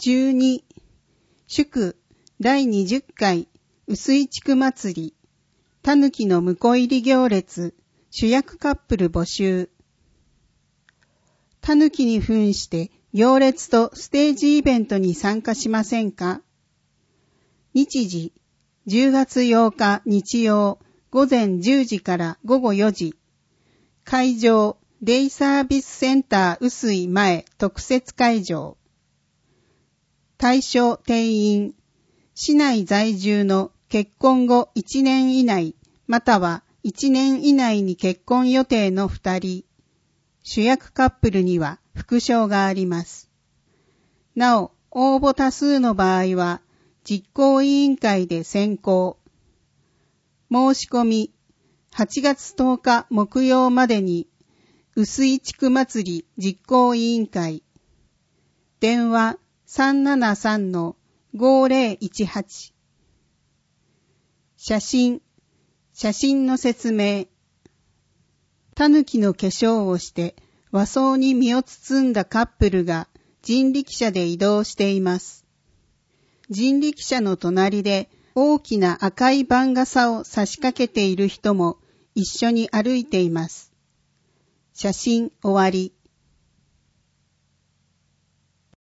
12祝第20回臼井地区祭りたぬきの婿入り行列主役カップル募集。たぬきに扮して行列とステージイベントに参加しませんか？日時10月8日日曜午前10時から午後4時。会場デイサービスセンター臼井前特設会場。対象定員、市内在住の結婚後1年以内、または1年以内に結婚予定の2人。主役カップルには副賞があります。なお、応募多数の場合は、実行委員会で選考。申し込み、8月10日木曜までに、臼井地区祭り実行委員会。電話373-5018。写真の説明。たぬきの化粧をして和装に身を包んだカップルが人力車で移動しています。人力車の隣で大きな赤い番傘を差し掛けている人も一緒に歩いています。写真終わり。